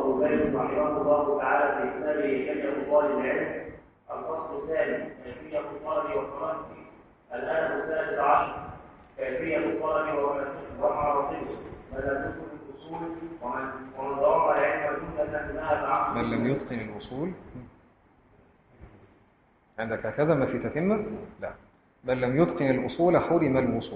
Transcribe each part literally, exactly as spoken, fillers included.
أبو زيد رحمه الله تعالى في كتابه كيفية طالب العلم. الفصل الثاني كيفية طلب وترقي. الآن الثالث عشر كيفية طلب ومراتبه. من لم يتقن الأصول ومن ضرب العلم جملة ذهب عنه. من لم يتقن الأصول عندك هكذا ما في تتمة؟ لا، من لم يتقن الأصول حرم الوصول.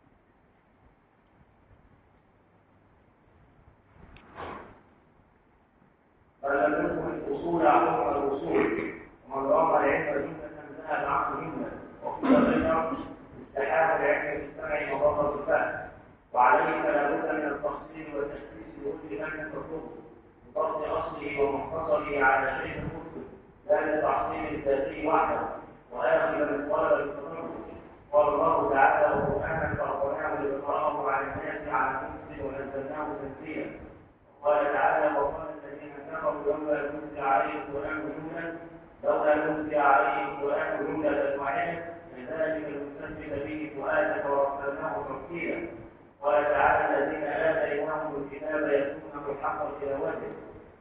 من لم يتقن الأصول حرم الوصول ومن ضرب العلم جملة ذهب عنه همة. وفي ذلك استحال العلم في السمع وضبط الفهم، وعليه فلا بد من التفصيل والتشخيص لكل فن تطلبه بضبط اصله ومختصره على شيء المسلم، لا لتعصيب الذاتي وحده واخذ من طلب التطرق. قال الله تعالى: وقرآنا فرقناه لتقرأه على الناس على المسلم ونزلناه تنزيلا. وقال تعالى: وقال الذين كفروا لولا نزل عليه القرآن جملة لولا نزل عليه القرآن جملة واحدة كذلك نثبت به فؤادك ورتلناه ترتيلا. قال تعالى: الذين آتيناهم الكتاب يتلونه حق تلاوته.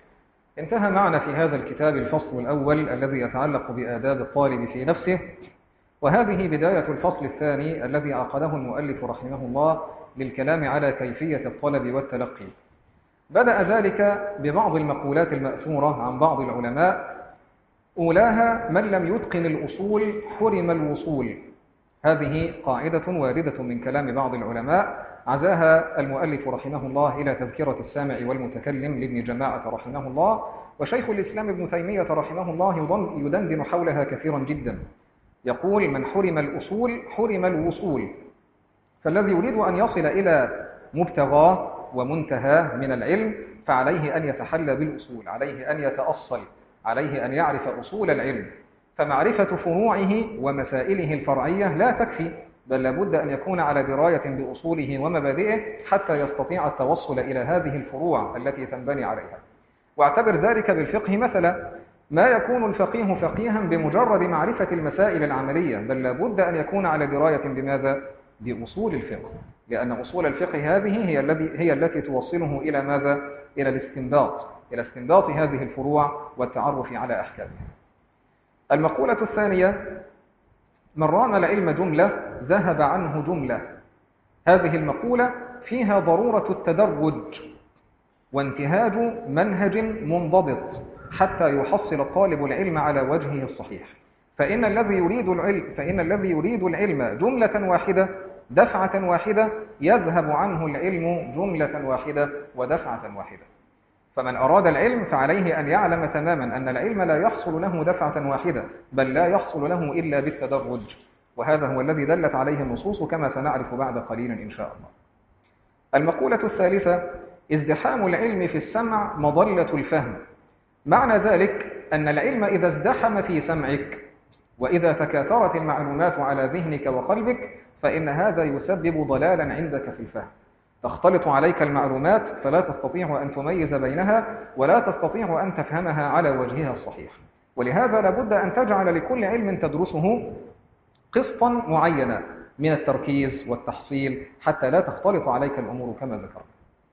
انتهى معنا في هذا الكتاب الفصل الأول الذي يتعلق بآداب الطالب في نفسه، وهذه بداية الفصل الثاني الذي عقده المؤلف رحمه الله للكلام على كيفية الطلب والتلقي. بدأ ذلك ببعض المقولات المأثورة عن بعض العلماء، أولاها: من لم يتقن الأصول حرم الوصول. هذه قاعدة واردة من كلام بعض العلماء عزاها المؤلف رحمه الله إلى تذكرة السامع والمتكلم لابن جماعة رحمه الله، وشيخ الإسلام ابن تيمية رحمه الله يدندن حولها كثيرا جدا. يقول: من حرم الأصول حرم الوصول. فالذي يريد أن يصل إلى مبتغاه ومنتهى من العلم فعليه أن يتحلى بالأصول، عليه أن يتأصل، عليه أن يعرف أصول العلم. فمعرفة فروعه ومسائله الفرعية لا تكفي، بل لابد أن يكون على دراية بأصوله ومبادئه حتى يستطيع التوصل إلى هذه الفروع التي تنبني عليها. واعتبر ذلك بالفقه مثلا: ما يكون الفقيه فقيها بمجرد معرفة المسائل العملية، بل لابد أن يكون على دراية بماذا؟ بأصول الفقه، لأن أصول الفقه هذه هي التي هي التي توصله إلى ماذا؟ إلى الاستنباط، إلى استنباط هذه الفروع والتعرف على أحكامها. المقولة الثانية: من رام العلم جملة ذهب عنه جملة. هذه المقولة فيها ضرورة التدرج وانتهاج منهج منضبط حتى يحصل الطالب العلم على وجهه الصحيح. فإن الذي يريد العلم فإن الذي يريد العلم جملة واحدة دفعة واحدة يذهب عنه العلم جملة واحدة ودفعة واحدة. فمن أراد العلم فعليه أن يعلم تماما أن العلم لا يحصل له دفعة واحدة، بل لا يحصل له إلا بالتدرج، وهذا هو الذي دلت عليه النصوص كما سنعرف بعد قليل إن شاء الله. المقولة الثالثة: ازدحام العلم في السمع مضلة الفهم. معنى ذلك أن العلم إذا ازدحم في سمعك وإذا تكاثرت المعلومات على ذهنك وقلبك فإن هذا يسبب ضلالا عندك في الفهم. تختلط عليك المعلومات فلا تستطيع أن تميز بينها ولا تستطيع أن تفهمها على وجهها الصحيح. ولهذا لابد أن تجعل لكل علم تدرسه قسطا معينا من التركيز والتحصيل حتى لا تختلط عليك الأمور كما ذكرنا.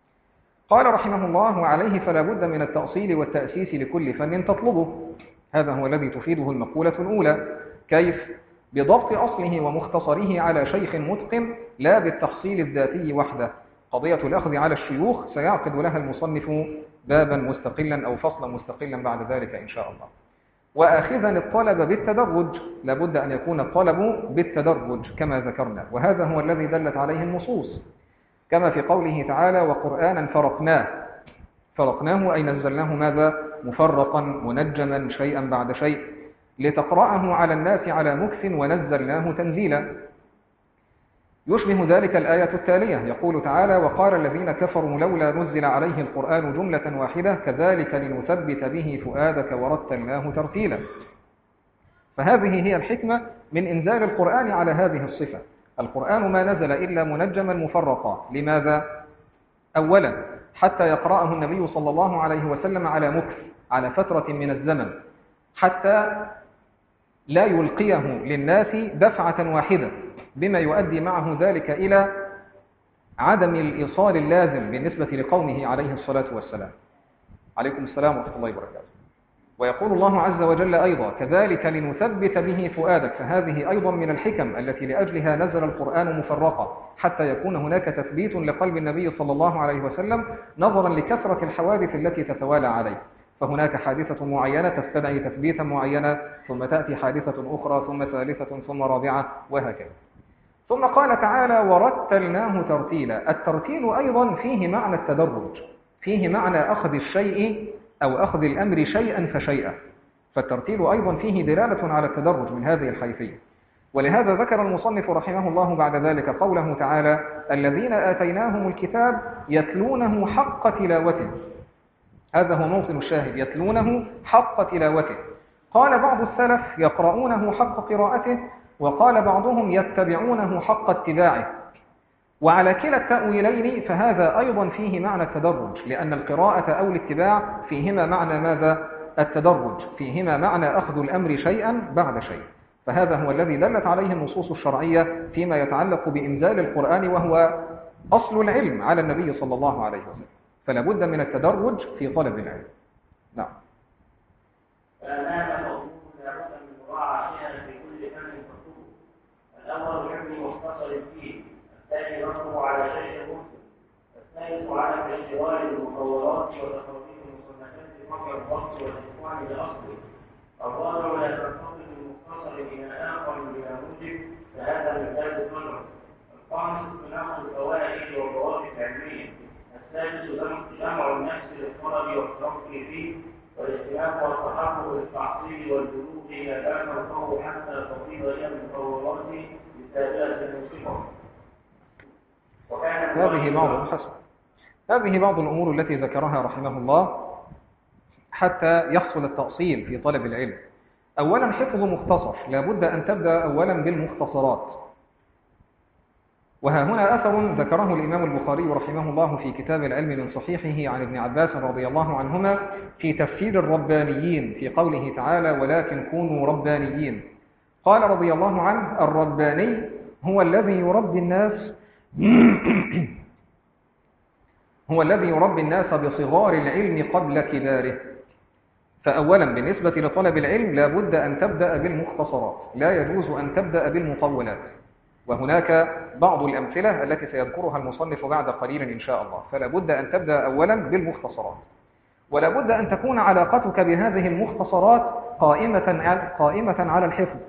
قال رحمه الله: وعليه فلا بد من التأصيل والتأسيس لكل فن تطلبه. هذا هو الذي تفيده المقولة الأولى. كيف؟ بضبط أصله ومختصره على شيخ متقن، لا بالتحصيل الذاتي وحده. قضية الأخذ على الشيوخ سيعقد لها المصنف بابا مستقلا أو فصلا مستقلا بعد ذلك إن شاء الله. وآخذا الطلب بالتدرج، لابد أن يكون الطلب بالتدرج كما ذكرنا، وهذا هو الذي دلت عليه النصوص، كما في قوله تعالى: وقرآنا فرقناه. فرقناه أي نزلناه ماذا؟ مفرقا منجما شيئا بعد شيء لتقرأه على الناس على مكث ونزلناه تنزيلا. يشبه ذلك الآية التالية، يقول تعالى: وقال الذين كفروا لولا نزل عليه القرآن جملة واحدة كذلك لنثبت به فؤادك ورتلناه ترتيلا. فهذه هي الحكمة من إنزال القرآن على هذه الصفة. القرآن ما نزل إلا منجما مفرقا. لماذا؟ أولا حتى يقرأه النبي صلى الله عليه وسلم على مكث، على فترة من الزمن، حتى لا يلقيه للناس دفعة واحدة، بما يؤدي معه ذلك إلى عدم الإيصال اللازم بالنسبة لقومه عليه الصلاة والسلام. عليكم السلام ورحمة الله وبركاته. ويقول الله عز وجل أيضا: كذلك لنثبت به فؤادك. فهذه أيضا من الحكم التي لأجلها نزل القرآن مفرقا، حتى يكون هناك تثبيت لقلب النبي صلى الله عليه وسلم نظرا لكثرة الحوادث التي تتوالى عليه. فهناك حادثة معينة تستدعي تثبيتا معينا، ثم تأتي حادثة أخرى، ثم ثالثة، ثم رابعة، وهكذا. ثم قال تعالى: ورتلناه ترتيلا. الترتيل أيضا فيه معنى التدرج، فيه معنى أخذ الشيء أو أخذ الأمر شيئا فشيئا. فالترتيل أيضا فيه دلالة على التدرج من هذه الحيثية. ولهذا ذكر المصنف رحمه الله بعد ذلك قوله تعالى: الذين آتيناهم الكتاب يتلونه حق تلاوته. هذا هو موطن الشاهد، يتلونه حق تلاوته. قال بعض السلف: يقرؤونه حق قراءته، وقال بعضهم: يتبعونه حق اتباعه. وعلى كلا التأويلين فهذا أيضا فيه معنى التدرج، لأن القراءة أو الاتباع فيهما معنى ماذا؟ التدرج، فيهما معنى أخذ الأمر شيئا بعد شيء. فهذا هو الذي دلت عليه النصوص الشرعية فيما يتعلق بإنزال القرآن، وهو أصل العلم على النبي صلى الله عليه وسلم. فلا بد من التدرج في طلب العلم. نعم. فأمام موضوع لابد من مراعاة في كل فن مطلوب. الأول حفظ مختصر فيه، الثاني رفعه على شيء مسلم، الثالث على الاشتغال بالمطورات وتخطيط المصنفات بقطع الضبط والإتقان لأصله، الرابع لا تنتقل المختصر إلى آخر بلا موجب، فهذا من باب النظر. الخامس تناقض الفوائد والضوابط العلمية. السادس جمع النفس للطلب والترقي فيه، والاجتناب والتحقق للتعصيب والبلوغ إلى ذاك القول حتى تفيض إلى المطورات بسابقة الموسيقى. هذه بعض حسن هذه بعض الأمور التي ذكرها رحمه الله حتى يحصل التأصيل في طلب العلم. أولا حفظ مختصر، لا بد أن تبدأ أولا بالمختصرات. وها هنا أثر ذكره الإمام البخاري رحمه الله في كتاب العلم من صحيحه عن ابن عباس رضي الله عنهما في تفسير الربانيين في قوله تعالى: ولكن كونوا ربانيين. قال رضي الله عنه: الرباني هو الذي يربي الناس هو الذي يربي الناس بصغار العلم قبل كباره. فأولا بالنسبة لطلب العلم لا بد أن تبدأ بالمختصرات، لا يجوز أن تبدأ بالمطولات. وهناك بعض الأمثلة التي سيذكرها المصنف بعد قليل إن شاء الله. فلا بد أن تبدأ أولا بالمختصرات، ولا بد أن تكون علاقتك بهذه المختصرات قائمة قائمة على الحفظ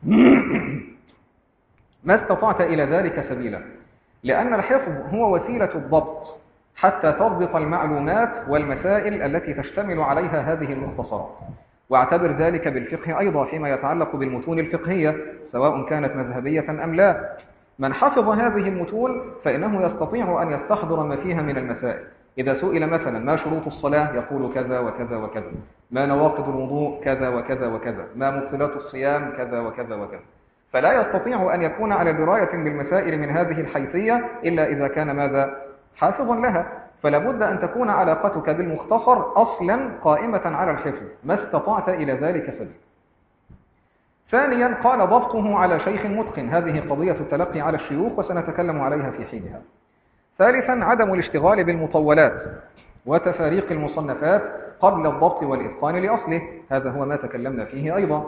ما استطعت إلى ذلك سبيلا، لأن الحفظ هو وسيلة الضبط حتى تضبط المعلومات والمسائل التي تشتمل عليها هذه المختصرات. واعتبر ذلك بالفقه أيضا فيما يتعلق بالمتون الفقهية سواء كانت مذهبية أم لا. من حفظ هذه المتون فإنه يستطيع أن يستحضر ما فيها من المسائل. إذا سئل مثلا: ما شروط الصلاة؟ يقول كذا وكذا وكذا. ما نواقض الوضوء؟ كذا وكذا وكذا. ما مبطلات الصيام؟ كذا وكذا وكذا. فلا يستطيع أن يكون على دراية بالمسائل من هذه الحيثية إلا إذا كان ماذا؟ حافظا لها. فلا بد أن تكون علاقتك بالمختصر أصلا قائمة على الحفظ ما استطعت إلى ذلك سبيل. ثانيا قال: ضبطه على شيخ متقن. هذه قضية التلقي على الشيوخ وسنتكلم عليها في حينها. ثالثا عدم الاشتغال بالمطولات وتفاريق المصنفات قبل الضبط والإتقان لأصله. هذا هو ما تكلمنا فيه أيضا.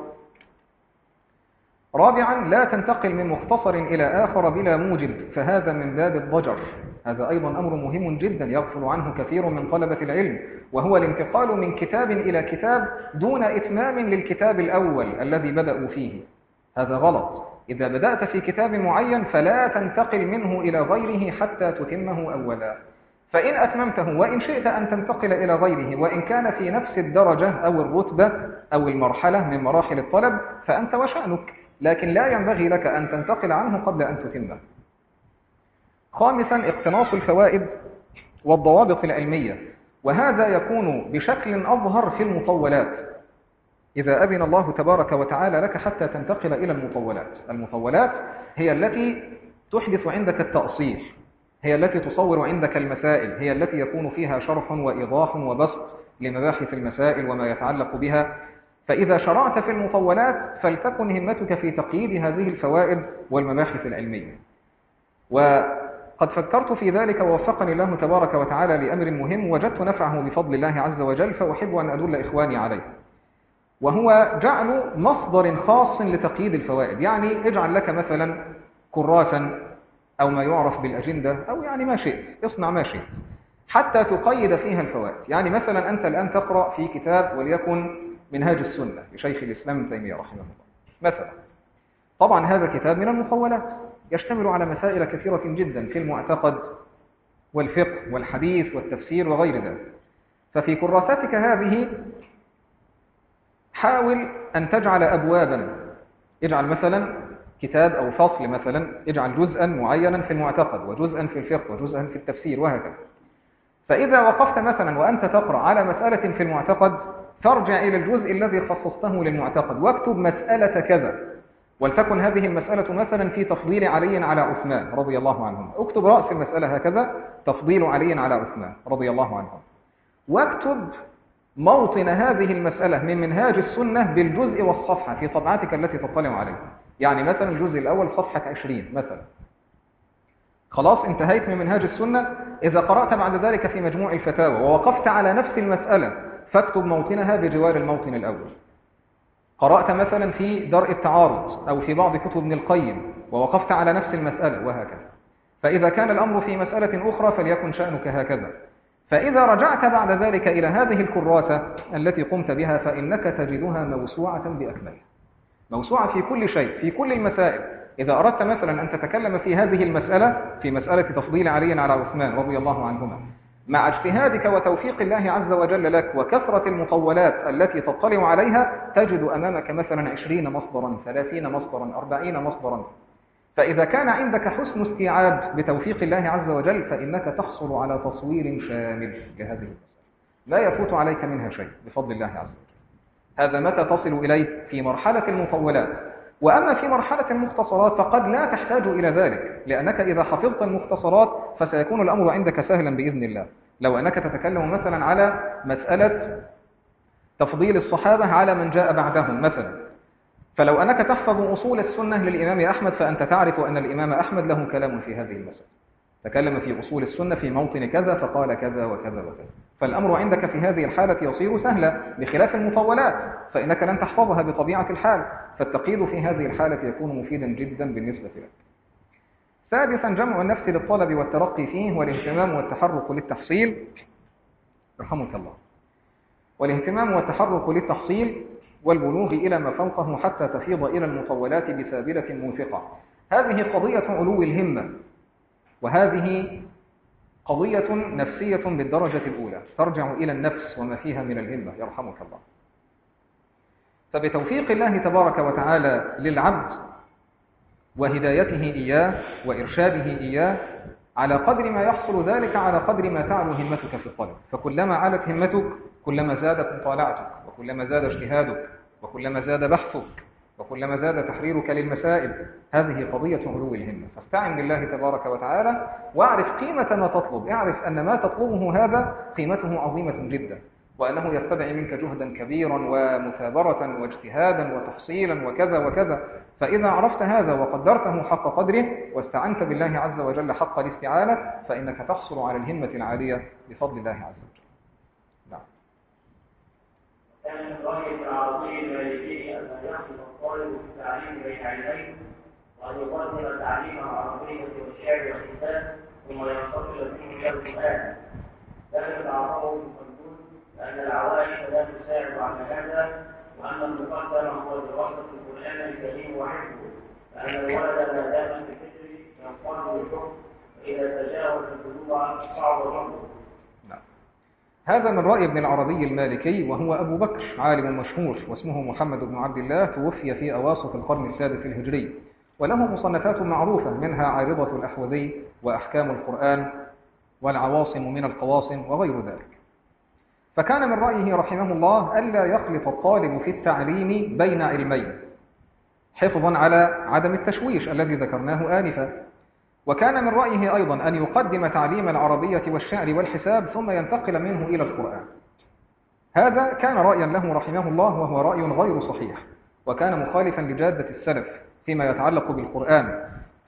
رابعا لا تنتقل من مختصر إلى آخر بلا موجب، فهذا من باب الضجر. هذا أيضا أمر مهم جدا يغفل عنه كثير من طلبة العلم، وهو الانتقال من كتاب إلى كتاب دون إتمام للكتاب الأول الذي بدأوا فيه. هذا غلط. إذا بدأت في كتاب معين فلا تنتقل منه إلى غيره حتى تتمه أولا. فإن أتممته وإن شئت أن تنتقل إلى غيره وإن كان في نفس الدرجة أو الرتبة أو المرحلة من مراحل الطلب فأنت وشأنك، لكن لا ينبغي لك أن تنتقل عنه قبل أن تتمه. خامسا اقتناص الفوائد والضوابط العلمية، وهذا يكون بشكل أظهر في المطولات إذا أذن الله تبارك وتعالى لك حتى تنتقل إلى المطولات. المطولات هي التي تحدث عندك التأصيل، هي التي تصور عندك المسائل، هي التي يكون فيها شرح وإيضاح وبسط لمباحث المسائل وما يتعلق بها. فإذا شرعت في المطولات فلتكن همتك في تقييد هذه الفوائد والمباحث العلمية. قد فكرت في ذلك ووفقني الله تبارك وتعالى لأمر مهم وجدت نفعه بفضل الله عز وجل، فأحب أن أدل إخواني عليه، وهو جعل مصدر خاص لتقييد الفوائد. يعني اجعل لك مثلا كراسا أو ما يعرف بالأجندة أو يعني ما شئت، اصنع ما شئت حتى تقيد فيها الفوائد. يعني مثلا أنت الآن تقرأ في كتاب وليكن منهاج السنة لشيخ الإسلام ابن تيمية رحمه الله مثلا. طبعا هذا كتاب من المطولات يشتمل على مسائل كثيرة جدا في المعتقد والفقه والحديث والتفسير وغير ذلك. ففي كراساتك هذه حاول أن تجعل أبوابا، اجعل مثلا كتاب أو فصل مثلا، اجعل جزءا معينا في المعتقد وجزءا في الفقه وجزءا في التفسير وهكذا. فإذا وقفت مثلا وأنت تقرأ على مسألة في المعتقد فارجع إلى الجزء الذي خصصته للمعتقد واكتب مسألة كذا، ولتكن هذه المسألة مثلا في تفضيل علي على عثمان رضي الله عنهم، اكتب رأس المسألة هكذا تفضيل علي على عثمان رضي الله عنهم، واكتب موطن هذه المسألة من منهاج السنة بالجزء والصفحة في طبعاتك التي تطلع عليها. يعني مثلا الجزء الأول صفحة عشرين مثلا. خلاص انتهيت من منهاج السنة. إذا قرأت بعد ذلك في مجموع الفتاوى ووقفت على نفس المسألة فاكتب موطنها بجوار الموطن الأول. قرأت مثلا في درء التعارض أو في بعض كتب ابن القيم ووقفت على نفس المسألة وهكذا. فإذا كان الأمر في مسألة أخرى فليكن شأنك هكذا. فإذا رجعت بعد ذلك إلى هذه الكراسة التي قمت بها فإنك تجدها موسوعة بأكملها، موسوعة في كل شيء في كل المسائل. إذا أردت مثلا أن تتكلم في هذه المسألة في مسألة تفضيل علي على عثمان رضي الله عنهما، مع اجتهادك وتوفيق الله عز وجل لك وكثرة المطولات التي تطلع عليها تجد أمامك مثلا عشرين مصدرا ثلاثين مصدرا أربعين مصدرا. فإذا كان عندك حسن استيعاب بتوفيق الله عز وجل فإنك تحصل على تصوير شامل لهذه المسألة لا يفوت عليك منها شيء بفضل الله عز وجل. هذا متى تصل إليه في مرحلة المطولات. وأما في مرحلة المختصرات فقد لا تحتاج إلى ذلك، لأنك إذا حفظت المختصرات فسيكون الأمر عندك سهلا بإذن الله. لو أنك تتكلم مثلا على مسألة تفضيل الصحابة على من جاء بعدهم مثلا، فلو أنك تحفظ أصول السنة للإمام أحمد فأنت تعرف أن الإمام أحمد له كلام في هذه المسألة، تكلم في أصول السنة في موطن كذا فقال كذا وكذا وكذا. فالأمر عندك في هذه الحالة يصير سهلا، بخلاف المطولات فإنك لن تحفظها بطبيعة الحال، فالتقييد في هذه الحالة يكون مفيدا جدا بالنسبة لك. سادسا جمع النفس للطلب والترقي فيه والاهتمام والتحرك للتحصيل رحمك الله، والاهتمام والتحرك للتحصيل والبلوغ إلى ما فوقه حتى تفيض إلى المطولات بسابلة موثقة. هذه قضية علو الهمة، وهذه قضية نفسية بالدرجة الأولى ترجع إلى النفس وما فيها من الهمة يرحمك الله. فبتوفيق الله تبارك وتعالى للعبد وهدايته إياه وإرشاده إياه على قدر ما يحصل ذلك على قدر ما تعلو همتك في الطلب. فكلما علت همتك كلما زادت مطالعتك وكلما زاد اجتهادك وكلما زاد بحثك وكلما زاد تحريرك للمسائل. هذه قضية علو الهمة. فاستعن بالله تبارك وتعالى واعرف قيمة ما تطلب، اعرف أن ما تطلبه هذا قيمته عظيمة جدا، وأنه يستدعي منك جهدا كبيرا ومثابرة واجتهادا وتفصيلا وكذا وكذا. فإذا عرفت هذا وقدرته حق قدره واستعنت بالله عز وجل حق الاستعانة فإنك تحصل على الهمة العالية بفضل الله عز وجل. نعم. كان من رأي العربي المالكي أن يحصل الطالب في التعليم بين علمين، وأن يقدم التعليم العربية والشعر والكتاب ثم ينتقل منه إلى القرآن. ذلك تعرفه المفردون لأن العوائد لا تساعد على هذا، وأن المقدم هو دراسة القرآن الكريم وحفظه، لأن الولد ما دام في الفكر ينقل الحكم، فإذا تجاوز القلوب صعب الرفض. هذا من رأي ابن العربي المالكي، وهو أبو بكر عالم مشهور واسمه محمد بن عبد الله، توفي في أواسط القرن السادس الهجري، وله مصنفات معروفة منها عارضة الأحوذي وأحكام القرآن والعواصم من القواصم وغير ذلك. فكان من رأيه رحمه الله ألا يخلط الطالب في التعليم بين علمين حفظا على عدم التشويش الذي ذكرناه آنفا. وكان من رأيه أيضا أن يقدم تعليم العربية والشعر والحساب ثم ينتقل منه إلى القرآن. هذا كان رأيا له رحمه الله، وهو رأي غير صحيح، وكان مخالفا لجادة السلف فيما يتعلق بالقرآن.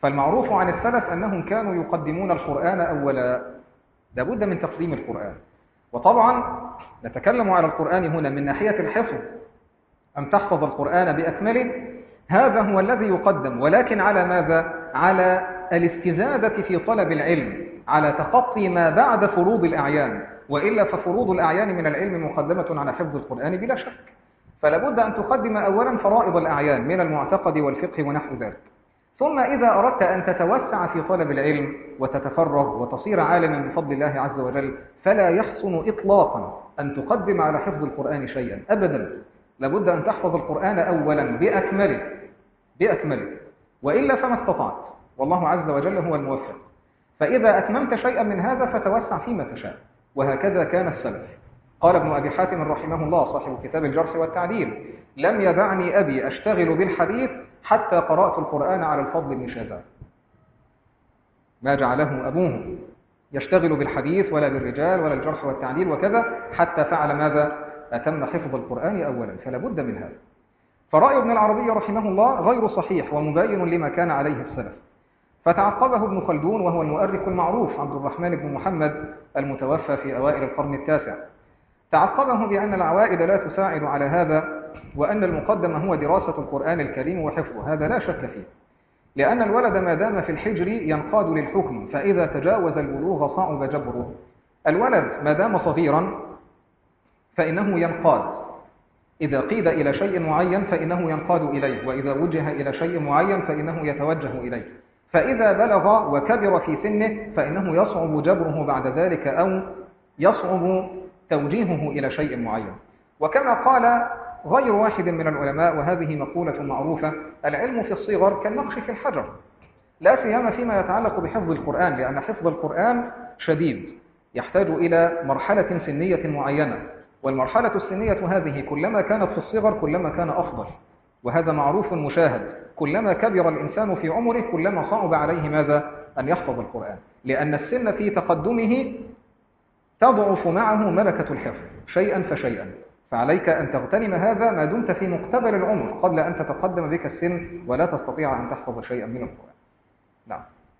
فالمعروف عن السلف أنهم كانوا يقدمون القرآن أولا، لابد من تقديم القرآن. وطبعا نتكلم على القرآن هنا من ناحية الحفظ، أن تحفظ القرآن بأكمله، هذا هو الذي يقدم، ولكن على ماذا؟ على الاستزادة في طلب العلم، على تخطي ما بعد فروض الأعيان، وإلا ففروض الأعيان من العلم مقدمة على حفظ القرآن بلا شك. فلابد أن تقدم أولا فرائض الأعيان من المعتقد والفقه ونحو ذلك، ثم إذا أردت أن تتوسع في طلب العلم وتتفرغ وتصير عالما بفضل الله عز وجل، فلا يحسن إطلاقا أن تقدم على حفظ القرآن شيئا أبدا. لابد أن تحفظ القرآن أولا بأكمله بأكمله، وإلا فما استطعت، والله عز وجل هو الموفق. فإذا أتممت شيئا من هذا فتوسع فيما تشاء، وهكذا كان السلف. قال ابن أبي حاتم رحمه الله صاحب كتاب الجرح والتعديل: لم يدعني أبي أشتغل بالحديث حتى قرأت القرآن على الفضل بن شاذان. ما جعله أبوه يشتغل بالحديث ولا بالرجال ولا الجرح والتعديل وكذا، حتى فعل ماذا؟ أتم حفظ القرآن أولا، فلا بد من هذا. فرأي ابن العربي رحمه الله غير صحيح ومبين لما كان عليه السلف، فتعقبه ابن خلدون وهو المؤرخ المعروف عبد الرحمن بن محمد المتوفى في أوائل القرن التاسع. تعقبه بأن العوائد لا تساعد على هذا، وأن المقدم هو دراسة القرآن الكريم وحفظه، هذا لا شك فيه، لأن الولد ما دام في الحجر ينقاد للحكم، فإذا تجاوز البلوغ صعب جبره. الولد ما دام صغيرا فإنه ينقاد، إذا قيد إلى شيء معين فإنه ينقاد إليه، وإذا وجه إلى شيء معين فإنه يتوجه إليه، فإذا بلغ وكبر في سنه فإنه يصعب جبره بعد ذلك، أو يصعب توجيهه إلى شيء معين. وكما قال غير واحد من العلماء، وهذه مقولة معروفة: العلم في الصغر كالنقش في الحجر، لا سيما فيما يتعلق بحفظ القرآن، لأن حفظ القرآن شديد، يحتاج إلى مرحلة سنية معينة، والمرحلة السنية هذه كلما كانت في الصغر كلما كان أفضل، وهذا معروف مشاهد. كلما كبر الإنسان في عمره كلما صعب عليه ماذا؟ أن يحفظ القرآن، لأن السن في تقدمه تضعف معه ملكة الحفظ شيئا فشيئا، فعليك أن تغتنم هذا ما دمت في مقتبل العمر قبل أن تتقدم بك السن ولا تستطيع أن تحفظ شيئا من القرآن. نعم.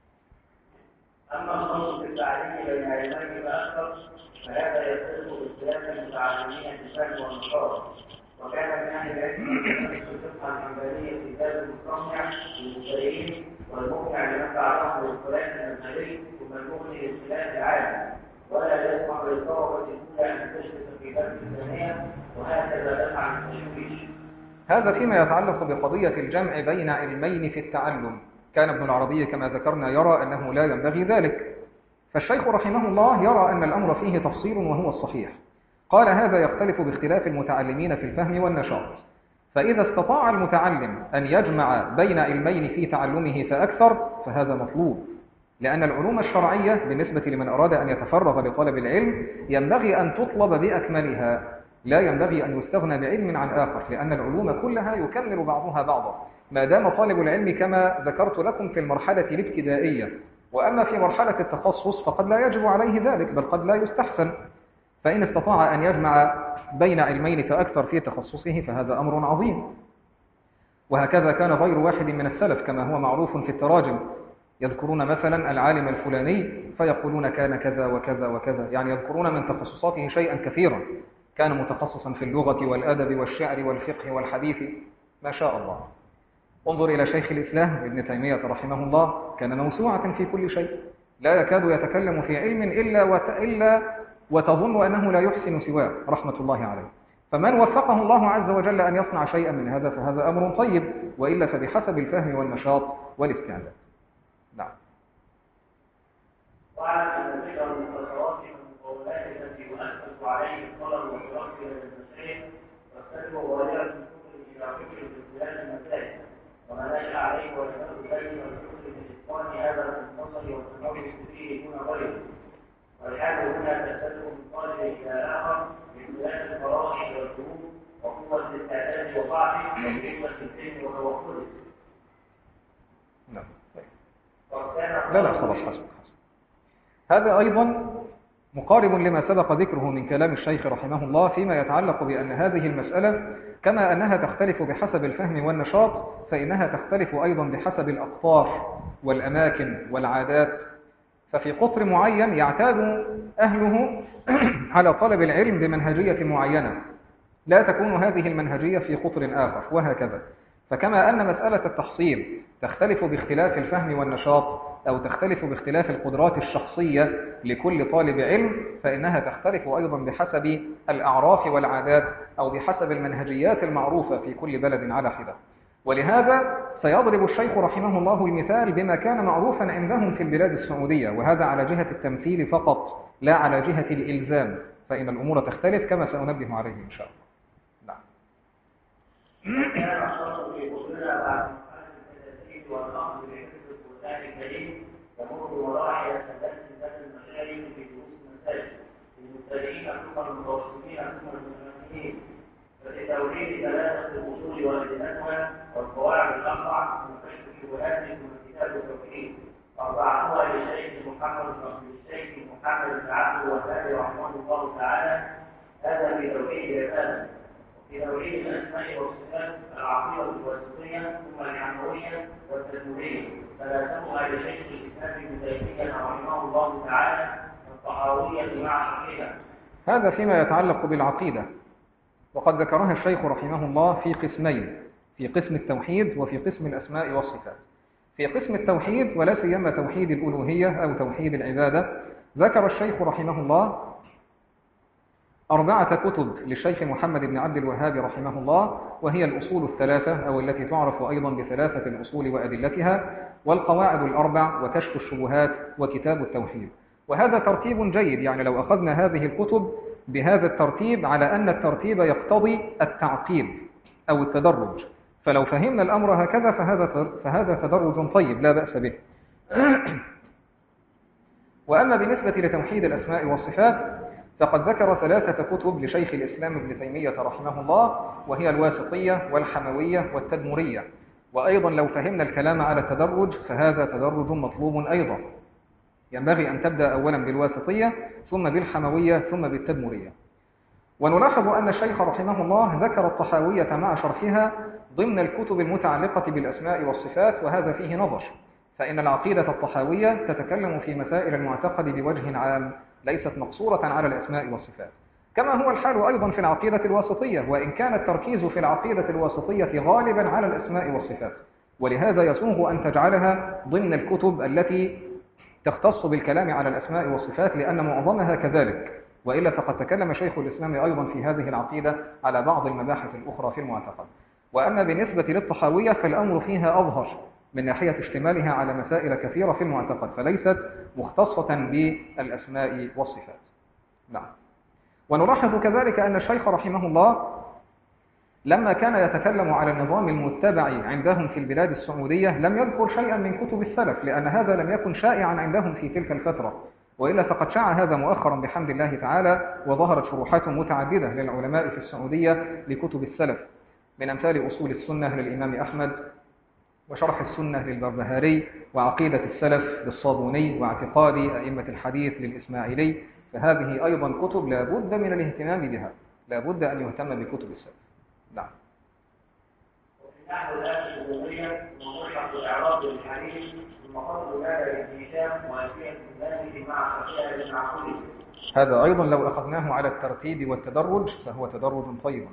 أما الخلط في التعليم بين علمين فأكثر فهذا يختلف باختلاف المتعلمين في الفهم والنشاط، وكان من أهل العلم نفس الفقه الحنبلي في كتاب المصنع للمبتدئين والمقنع لمن تعرض للاختلاف المذهبي ثم المغني للاختلاف العالم، ولا يسمح للطلبة الأولى أن تشرك في درس الثانية، وهكذا دفع التشويش. هذا فيما يتعلق بقضية الجمع بين علمين في التعلم. كان ابن العربي كما ذكرنا يرى أنه لا ينبغي ذلك، فالشيخ رحمه الله يرى أن الأمر فيه تفصيل وهو الصحيح. قال: هذا يختلف باختلاف المتعلمين في الفهم والنشاط، فإذا استطاع المتعلم أن يجمع بين علمين في تعلمه فأكثر فهذا مطلوب، لأن العلوم الشرعية بالنسبة لمن أراد أن يتفرغ لطلب العلم ينبغي أن تطلب بأكملها، لا ينبغي أن يستغنى بعلم عن آخر، لأن العلوم كلها يكمل بعضها بعضا ما دام طالب العلم كما ذكرت لكم في المرحلة الابتدائية. وأما في مرحلة التخصص فقد لا يجب عليه ذلك، بل قد لا يستحسن، فإن استطاع أن يجمع بين علمين فأكثر في تخصصه فهذا أمر عظيم. وهكذا كان غير واحد من السلف كما هو معروف في التراجم، يذكرون مثلا العالم الفلاني فيقولون كان كذا وكذا وكذا، يعني يذكرون من تخصصاته شيئا كثيرا، كان متخصصا في اللغة والأدب والشعر والفقه والحديث، ما شاء الله. انظر إلى شيخ الإسلام ابن تيمية رحمه الله، كان موسوعة في كل شيء، لا يكاد يتكلم في علم إلا, وت... إلا وتظن أنه لا يحسن سواه رحمة الله عليه. فمن وفقه الله عز وجل أن يصنع شيئا من هذا فهذا أمر طيب، وإلا فبحسب الفهم والنشاط والاستعداد. نعم. وعلى أن ذكر المختصرات من المقولات التي يؤسس عليه الطلب والدراسة للمسائل واختلف غالبا من كتب إلى فكر باختلاف المسائل، وما نشأ عليه ولم يبين والفكر بالإتقان هذا المنفصل والتمرس فيه دون غيره، والحال هنا تختلف من طالب إلى آخر باختلاف الفرائض والفروض وقوة الاستعداد وضعفه وقوة الفهم وتوكله. نعم. لا لا خلاص حسب. هذا أيضا مقارب لما سبق ذكره من كلام الشيخ رحمه الله فيما يتعلق بأن هذه المسألة كما أنها تختلف بحسب الفهم والنشاط، فإنها تختلف أيضا بحسب الأقطار والأماكن والعادات. ففي قطر معين يعتاد أهله على طلب العلم بمنهجية معينة، لا تكون هذه المنهجية في قطر آخر، وهكذا. فكما أن مسألة التحصيل تختلف باختلاف الفهم والنشاط، أو تختلف باختلاف القدرات الشخصية لكل طالب علم، فإنها تختلف أيضا بحسب الأعراف والعادات، أو بحسب المنهجيات المعروفة في كل بلد على حدة. ولهذا سيضرب الشيخ رحمه الله المثال بما كان معروفا عندهم في البلاد السعودية، وهذا على جهة التمثيل فقط لا على جهة الإلزام، فإن الأمور تختلف كما سأنبه عليه إن شاء الله. نعم. كان الشرط في أصولنا بعد مرحلة التدريب والأخذ بحفظ القرآن الكريم يمر مراحل ثلاث المشايخ في دروس المساجد للمبتدئين ثم المتوسطين ثم المتمكنين، ففي توحيد ثلاثة الأصول وأدلتها والقواعد الأربعة من كشف الشبهات ثم كتاب التوحيد، أربعتها للشيخ محمد بن الشيخ محمد بن عبد الوهاب رحمه الله تعالى. هذا في توحيد العبادة. في توحيد الأسماء والصفات العقيدة الواسطية ثم الحموية والتدمرية، ثلاثتها لشيخ الإسلام ابن تيمية رحمه الله تعالى الطحاوية مع شرحها. هذا فيما يتعلق بالعقيدة، وقد ذكرها الشيخ رحمه الله في قسمين، في قسم التوحيد وفي قسم الأسماء والصفات. في قسم التوحيد ولا سيما توحيد الألوهية أو توحيد العبادة، ذكر الشيخ رحمه الله أربعة كتب للشيخ محمد بن عبد الوهاب رحمه الله، وهي الأصول الثلاثة أو التي تعرف أيضا بثلاثة الأصول وأدلتها، والقواعد الأربع، وكشف الشبهات، وكتاب التوحيد. وهذا ترتيب جيد، يعني لو أخذنا هذه الكتب بهذا الترتيب على أن الترتيب يقتضي التعقيب أو التدرج، فلو فهمنا الأمر هكذا فهذا فهذا تدرج طيب لا بأس به. وأما بالنسبة لتوحيد الأسماء والصفات فقد ذكر ثلاثة كتب لشيخ الإسلام ابن تيمية رحمه الله، وهي الواسطية والحموية والتدمرية. وأيضا لو فهمنا الكلام على التدرج فهذا تدرج مطلوب أيضا، ينبغي أن تبدأ أولا بالواسطية ثم بالحموية ثم بالتدمرية. ونلاحظ أن الشيخ رحمه الله ذكر الطحاوية مع شرحها ضمن الكتب المتعلقة بالأسماء والصفات، وهذا فيه نظر، فإن العقيدة الطحاوية تتكلم في مسائل المعتقد بوجه عام ليست مقصورة على الأسماء والصفات، كما هو الحال أيضا في العقيدة الواسطية، وإن كان التركيز في العقيدة الواسطية غالبا على الأسماء والصفات، ولهذا يسوغ أن تجعلها ضمن الكتب التي تختص بالكلام على الأسماء والصفات، لأن معظمها كذلك، وإلا فقد تكلم شيخ الإسلام أيضا في هذه العقيدة على بعض المباحث الأخرى في المعتقد. وأما بالنسبة للطحاوية فالأمر فيها أظهر من ناحية اشتمالها على مسائل كثيرة في المعتقد، فليست مختصة بالأسماء والصفات. نعم. ونلاحظ كذلك أن الشيخ رحمه الله لما كان يتكلم على النظام المتبع عندهم في البلاد السعودية لم يذكر شيئا من كتب السلف، لأن هذا لم يكن شائعا عندهم في تلك الفترة، وإلا فقد شاع هذا مؤخرا بحمد الله تعالى، وظهرت شروحات متعددة للعلماء في السعودية لكتب السلف، من أمثال أصول السنة للإمام أحمد، وشرح السنة للبربهاري، وعقيدة السلف للصابوني، واعتقاد أئمة الحديث للإسماعيلي. فهذه أيضا كتب لا بد من الاهتمام بها، لا بد أن يهتم بكتب السلف. نعم. وفي نحو الآن الشبهية ومرحة الإعراب للحديث المقصد هذا الانتشام وأسئلة المالك مع أشياء المعقول. هذا أيضا لو أخذناه على الترتيب والتدرج فهو تدرج طيب.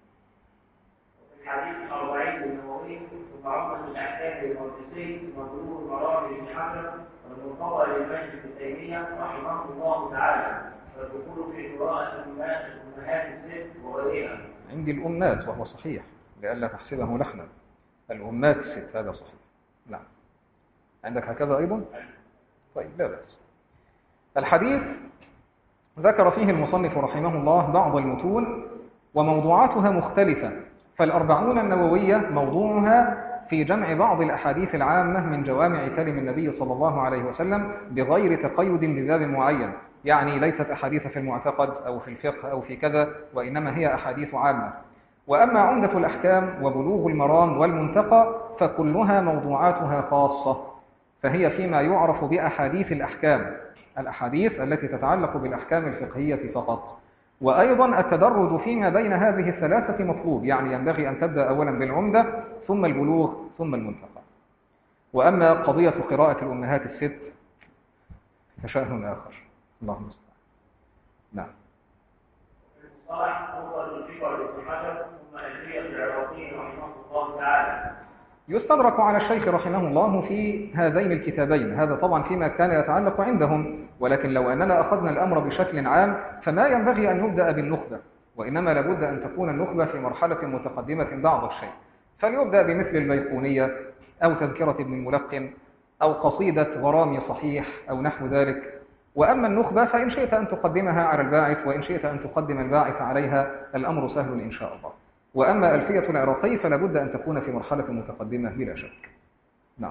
وفي الحديث الأربعين النووي ثم عمدة الأحكام للمقدسي ثم بلوغ المرام لابن حجر والمرتضى للمجد ابن تيمية رحمه الله تعالى، والدخول في قراءة أمهات الست وغيرها. عندي الأمات وهو صحيح لئلا تحسبه لحنا، الأمات الست هذا صحيح. نعم. عندك هكذا أيضا؟ طيب لا بأس. الحديث ذكر فيه المصنف رحمه الله بعض المتون وموضوعاتها مختلفة، فالأربعون النووية موضوعها في جمع بعض الأحاديث العامة من جوامع كلم النبي صلى الله عليه وسلم بغير تقيد بباب معين، يعني ليست أحاديث في المعتقد أو في الفقه أو في كذا، وإنما هي أحاديث عامة. وأما عمدة الأحكام وبلوغ المرام والمنتقى فكلها موضوعاتها خاصة، فهي فيما يعرف بأحاديث الأحكام، الأحاديث التي تتعلق بالأحكام الفقهية فقط. وأيضا التدرج فيما بين هذه الثلاثة مطلوب، يعني ينبغي أن تبدأ أولا بالعمدة ثم البلوغ ثم المنتقى. وأما قضية قراءة الأمهات الست فشأن آخر. اللهم المستعان. نعم. المصطلح أفضل الفكر ابن حجر ثم ألفية العراقي رحمه الله تعالى. يستدرك على الشيخ رحمه الله في هذين الكتابين، هذا طبعا فيما كان يتعلق عندهم، ولكن لو أننا أخذنا الأمر بشكل عام فما ينبغي أن يبدأ بالنخبة، وإنما لابد أن تكون النخبة في مرحلة متقدمة بعض الشيء، فليبدأ بمثل البيقونية أو تذكرة ابن الملقن أو قصيدة غرامي صحيح أو نحو ذلك. وأما النخبة فإن شئت أن تقدمها على الباعث وإن شئت أن تقدم الباعث عليها، الأمر سهل إن شاء الله. وأما ألفية العراقي فلا بد أن تكون في مرحلة متقدمة بلا شك. نعم.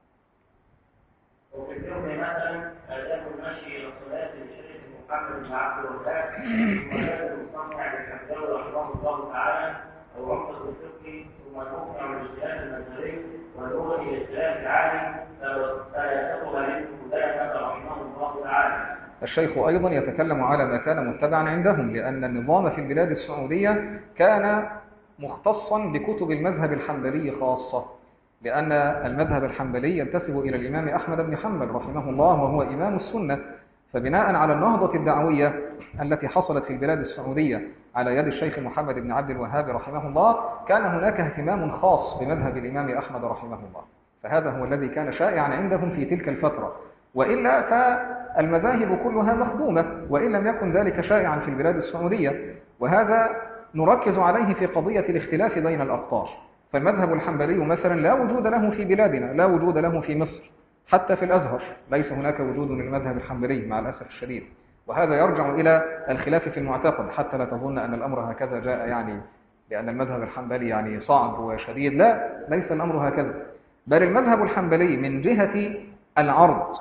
وفي اليوم مثلا آداب المشي إلى الصلاة للشيخ محمد بن عبد الوهاب وآداب المصنع للحمداوي رحمه الله تعالى أو عمدة الفقه ثم المقنع بالاجتهاد المذهبي واللغة للاختلاف العالي فلا تقبل منه هداية رحمه الله تعالى. الشيخ أيضا يتكلم على ما كان متبعا عندهم، لأن النظام في البلاد السعودية كان مختصا بكتب المذهب الحنبلي خاصة، لأن المذهب الحنبلي ينتسب إلى الإمام أحمد بن حنبل رحمه الله وهو إمام السنة. فبناء على النهضة الدعوية التي حصلت في البلاد السعودية على يد الشيخ محمد بن عبد الوهاب رحمه الله كان هناك اهتمام خاص بمذهب الإمام أحمد رحمه الله، فهذا هو الذي كان شائعا عندهم في تلك الفترة. وإلا فالمذاهب كلها مخدومة وإن لم يكن ذلك شائعا في البلاد السعودية، وهذا نركز عليه في قضية الاختلاف بين الأقطار. فالمذهب الحنبلي مثلا لا وجود له في بلادنا، لا وجود له في مصر، حتى في الأزهر ليس هناك وجود للمذهب الحنبلي مع الأسف الشديد. وهذا يرجع إلى الخلاف في المعتقد، حتى لا تظن أن الأمر هكذا جاء يعني لأن المذهب الحنبلي يعني صعب وشديد، لا، ليس الأمر هكذا، بل المذهب الحنبلي من جهة العرض،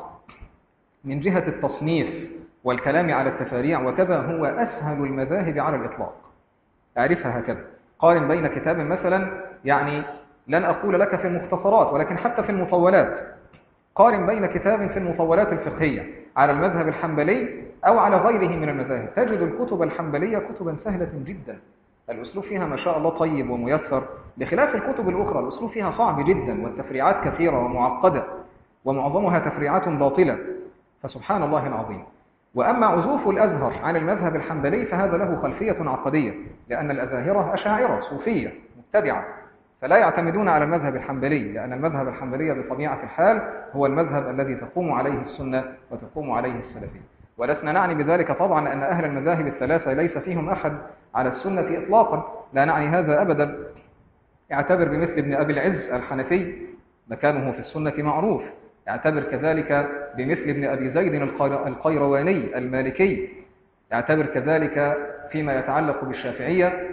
من جهة التصنيف والكلام على التفاريع وكذا هو أسهل المذاهب على الإطلاق. أعرفها هكذا، قارن بين كتاب مثلا، يعني لن أقول لك في المختصرات ولكن حتى في المطولات، قارن بين كتاب في المطولات الفقهية على المذهب الحنبلي أو على غيره من المذاهب، تجد الكتب الحنبلية كتبا سهلة جدا، الأسلوب فيها ما شاء الله طيب وميسر، بخلاف الكتب الأخرى الأسلوب فيها صعب جدا والتفريعات كثيرة ومعقدة ومعظمها تفريعات باطلة، فسبحان الله العظيم. وأما عزوف الأزهر عن المذهب الحنبلي فهذا له خلفية عقدية، لأن الأزاهرة أشاعرة صوفية مبتدعة، فلا يعتمدون على المذهب الحنبلي، لأن المذهب الحنبلي بطبيعة الحال هو المذهب الذي تقوم عليه السنة وتقوم عليه السلفية. ولسنا نعني بذلك طبعا أن أهل المذاهب الثلاثة ليس فيهم أحد على السنة إطلاقا، لا نعني هذا أبدا. اعتبر بمثل ابن أبي العز الحنفي، مكانه في السنة معروف. اعتبر كذلك بمثل ابن أبي زيد القيرواني المالكي. اعتبر كذلك فيما يتعلق بالشافعية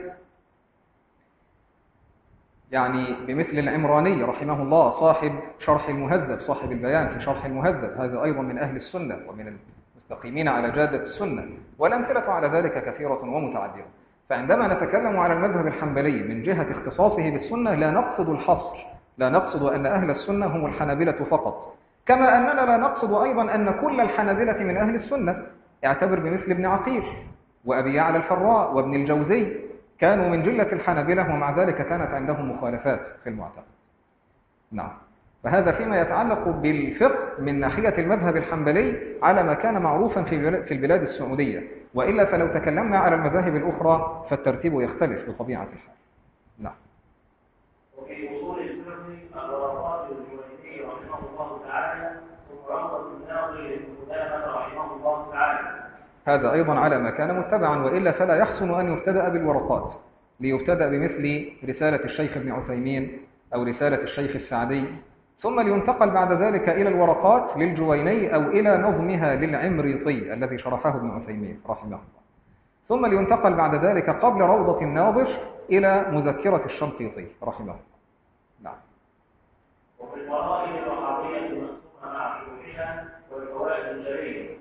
يعني بمثل العمراني رحمه الله صاحب شرح المهذب، صاحب البيان في شرح المهذب، هذا أيضا من أهل السنة ومن المستقيمين على جادة السنة، والأمثلة على ذلك كثيرة ومتعددة. فعندما نتكلم على المذهب الحنبلي من جهة اختصاصه بالسنة لا نقصد الحصر، لا نقصد أن أهل السنة هم الحنابلة فقط، كما أننا لا نقصد أيضا أن كل الحنابلة من أهل السنة. اعتبر بمثل ابن عقيل وأبي يعلى الفراء وابن الجوزي، كانوا من جلة الحنابلة ومع ذلك كانت عندهم مخالفات في المعتقد. نعم. فهذا فيما يتعلق بالفقه من ناحية المذهب الحنبلي على ما كان معروفا في البلاد السعودية، وإلا فلو تكلمنا على المذاهب الأخرى فالترتيب يختلف بطبيعة الحال. نعم. وفي أصول الفقه الورقات الجويني رحمه الله تعالى ثم روضة الناظر للمدامة رحمه الله تعالى. هذا أيضا على ما كان متبعا، وإلا فلا يحسن أن يبتدأ بالورقات، ليبتدأ بمثل رسالة الشيخ ابن عثيمين أو رسالة الشيخ السعدي، ثم لينتقل بعد ذلك إلى الورقات للجويني أو إلى نظمها للعمريطي الذي شرحه ابن عثيمين رحمه الله، ثم لينتقل بعد ذلك قبل روضة الناظر إلى مذكرة الشنقيطي رحمه الله. نعم. وفي الفرائض الرحابية المنصوبة مع شروحها والفوائد الجليلة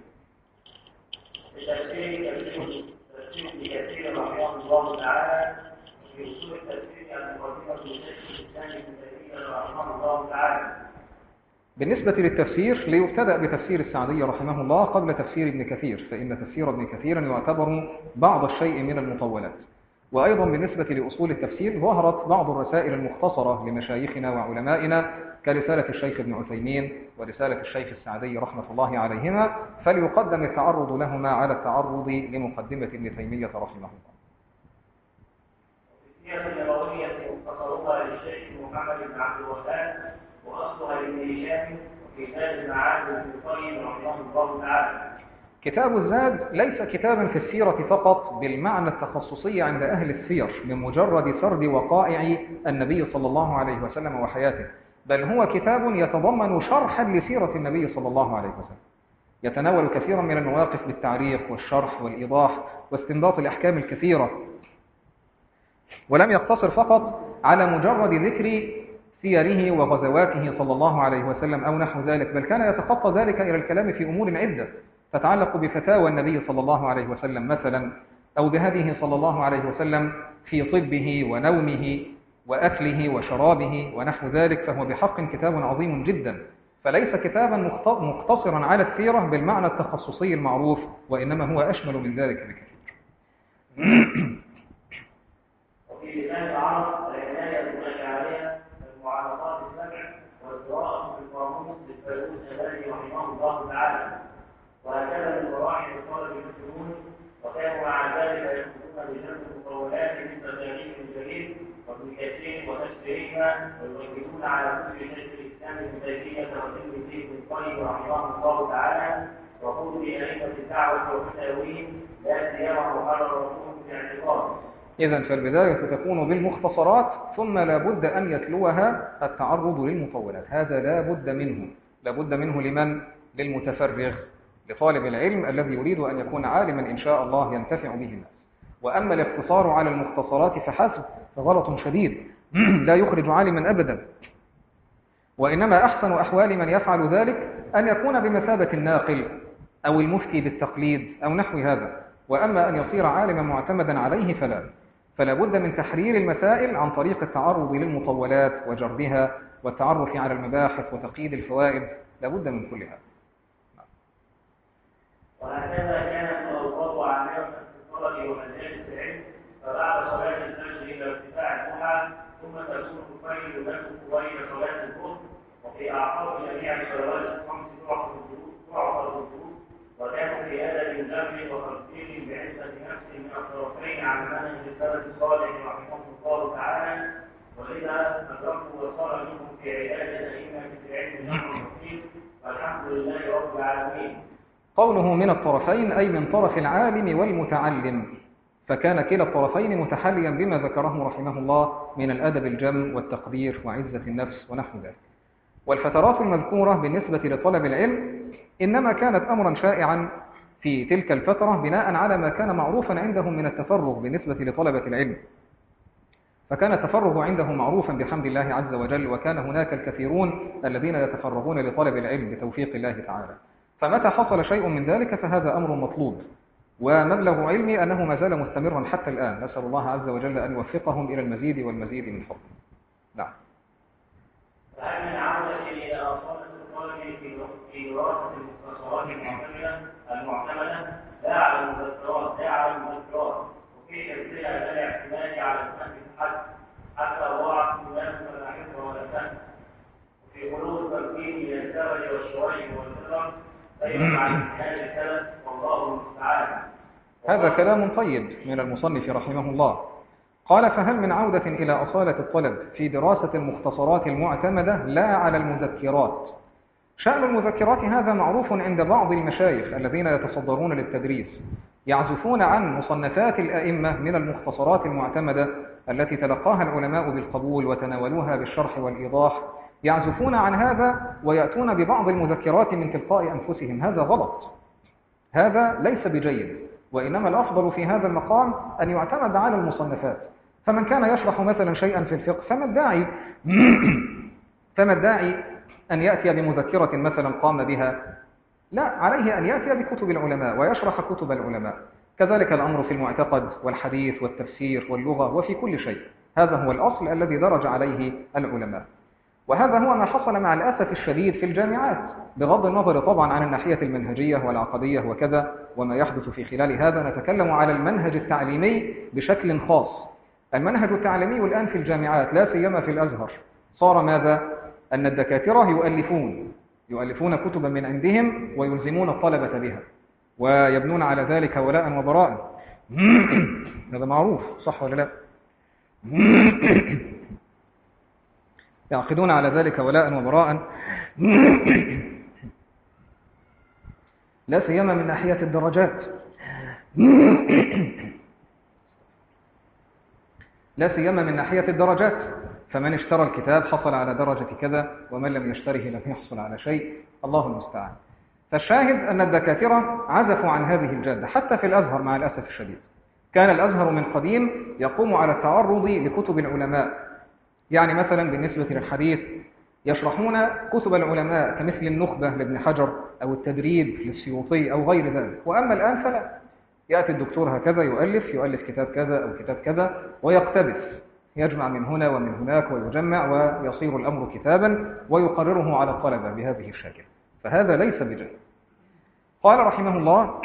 التفسير تفسير كثير رحمه الله تعالى في أصول التفسير عن مقدمة الشيخ الإسلام ابن تيمية رحمه الله تعالى. بالنسبة للتفسير ليبتدأ بتفسير السعدي رحمه الله قبل تفسير ابن كثير، فإن تفسير ابن كثير يعتبر بعض الشيء من المطولات. وأيضا بالنسبة لأصول التفسير ظهرت بعض الرسائل المختصرة لمشايخنا وعلمائنا كرسالة الشيخ ابن عثيمين ورسالة الشيخ السعدي رحمة الله عليهما، فليقدم التعرض لهما على التعرض لمقدمة ابن تيمية رحمه الله. السيرة النبوية مختصرها للشيخ محمد بن عبد الوهاب وأصلها لابن هشام وكتاب المعاد لابن القيم رحمه الله تعالى. كتاب الزاد ليس كتابا في السيرة فقط بالمعنى التخصصي عند أهل السير من مجرد سرد وقائع النبي صلى الله عليه وسلم وحياته، بل هو كتاب يتضمن شرحا لسيرة النبي صلى الله عليه وسلم، يتناول كثيرا من المواقف بالتعريق والشرح والإيضاح واستنباط الأحكام الكثيرة، ولم يقتصر فقط على مجرد ذكر سيره وغزواته صلى الله عليه وسلم أو نحو ذلك، بل كان يتخطى ذلك إلى الكلام في أمور عدة تتعلق بفتاوى النبي صلى الله عليه وسلم مثلا، أو بهديه صلى الله عليه وسلم في طبه ونومه وأكله وشرابه ونحو ذلك، فهو بحق كتاب عظيم جدا، فليس كتابا مقتصرا على السيرة بالمعنى التخصصي المعروف، وإنما هو أشمل من ذلك بكثير. وفي لسان العرب العناية بالمشاعرية المعارضات السبع والقراءة في القاموس للفيروز الشبابي رحمه الله تعالى، وهكذا من مراحل الطلب المسلمون، وكانوا مع ذلك يقومون بجمع المطولات مثل تاريخ الجليل وابن كثير ونشرهما، ويؤكدون على كل شيخ الاسلام ابن تيميه وتلميذه ابن القيم رحمه الله تعالى وقول ائمه الدعوه وفتاويهم لا سيما وقال الرسول في اعتقاده. إذن فالبداية تكون بالمختصرات، ثم لا بد أن يتلوها التعرض للمطولات، هذا لا بد منه، لا بد منه لمن؟ للمتفرغ، لطالب العلم الذي يريد أن يكون عالما إن شاء الله ينتفع به الناس. وأما الاقتصار على المختصرات فحسب فغلط شديد لا يخرج عالما أبدا، وإنما أحسن أحوال من يفعل ذلك أن يكون بمثابة الناقل أو المفتي بالتقليد أو نحو هذا، وأما أن يصير عالما معتمدا عليه فلا، فلا بد من تحرير المسائل عن طريق التعرض للمطولات وجربها والتعرف على المباحث وتقييد الفوائد، لا بد من كل هذا. وهكذا كانت الأوقات عامة في الطلب ومجالس العلم، فبعد صلاة الفجر إلى ارتفاع الضحى ثم تكون الفجر لكم بين صلاة الظهر، وفي أعقاب جميع الصلوات الخمس تعقد الظهور، وكانوا في أدب جمع وتفصيل بعزة نفس من الطرفين عن منهج السلف الصالح رحمه الله تعالى، ولذا أدركوا وصار منهم في عبادة أئمة العلم نحو التفصيل، والحمد لله رب العالمين. قوله من الطرفين أي من طرف العالم والمتعلم، فكان كلا الطرفين متحليا بما ذكره رحمه الله من الأدب الجم والتقدير وعزة النفس ونحو ذلك. والفترات المذكورة بالنسبة لطلب العلم إنما كانت أمرا شائعا في تلك الفترة بناء على ما كان معروفا عندهم من التفرغ بالنسبة لطلبة العلم، فكان التفرغ عندهم معروفا بحمد الله عز وجل، وكان هناك الكثيرون الذين يتفرغون لطلب العلم بتوفيق الله تعالى، فمتى حصل شيء من ذلك فهذا أمر مطلوب، ومبلغ علمي أنه ما زال مستمرا حتى الآن، نسأل الله عز وجل أن يوفقهم إلى المزيد والمزيد من فضله. نعم. فهل من عودة إلى أصالة الطلب في دراسة المختصرات المعتمدة المعتمدة لا على المذكرات لا على المذكرات، وفي تفسيرها الاعتماد على الفهم حتى حتى ضاعت الناس ولا حفظ ولا فهم، وفي خلود التركيب إلى الزوج والشريك والفطر فيجمع الامتحان الثلاث والله المستعان. هذا كلام طيب من المصنف رحمه الله. قال فهل من عودة إلى أصالة الطلب في دراسة المختصرات المعتمدة لا على المذكرات؟ شأن المذكرات هذا معروف عند بعض المشايخ الذين يتصدرون للتدريس، يعزفون عن مصنفات الأئمة من المختصرات المعتمدة التي تلقاها العلماء بالقبول وتناولوها بالشرح والإيضاح، يعزفون عن هذا ويأتون ببعض المذكرات من تلقاء أنفسهم. هذا غلط، هذا ليس بجيد، وإنما الأفضل في هذا المقام أن يعتمد على المصنفات. فمن كان يشرح مثلا شيئا في الفقه فما الداعي فما الداعي أن يأتي بمذكرة مثلا قام بها، لا، عليه أن يأتي بكتب العلماء ويشرح كتب العلماء. كذلك الأمر في المعتقد والحديث والتفسير واللغة وفي كل شيء، هذا هو الأصل الذي درج عليه العلماء. وهذا هو ما حصل مع الأسف الشديد في الجامعات، بغض النظر طبعا عن الناحية المنهجية والعقدية وكذا وما يحدث في خلال هذا. نتكلم على المنهج التعليمي بشكل خاص. المنهج التعليمي الآن في الجامعات لا سيما في الأزهر صار ماذا؟ أن الدكاترة يؤلفون يؤلفون كتبا من عندهم ويلزمون الطلبة بها، ويبنون على ذلك ولاء وبراء. هذا معروف صح ولا لا؟ يعقدون على ذلك ولاء وبراء، لا سيما من ناحية الدرجات. لا سيما من ناحية الدرجات، فمن اشترى الكتاب حصل على درجة كذا، ومن لم يشتره لم يحصل على شيء، الله المستعان. فالشاهد أن الدكاترة عزفوا عن هذه الجادة حتى في الأزهر مع الأسف الشديد. كان الأزهر من قديم يقوم على التعرض لكتب العلماء، يعني مثلا بالنسبة للحديث يشرحون كتب العلماء كمثل النخبة لابن حجر أو التدريب للسيوطي أو غير ذلك. وأما الآن فلا، يأتي الدكتور هكذا يؤلف يؤلف كتاب كذا أو كتاب كذا ويقتبس، يجمع من هنا ومن هناك ويجمع ويصير الأمر كتابا ويقرره على الطلبة بهذه الشكل، فهذا ليس بجيد. قال رحمه الله: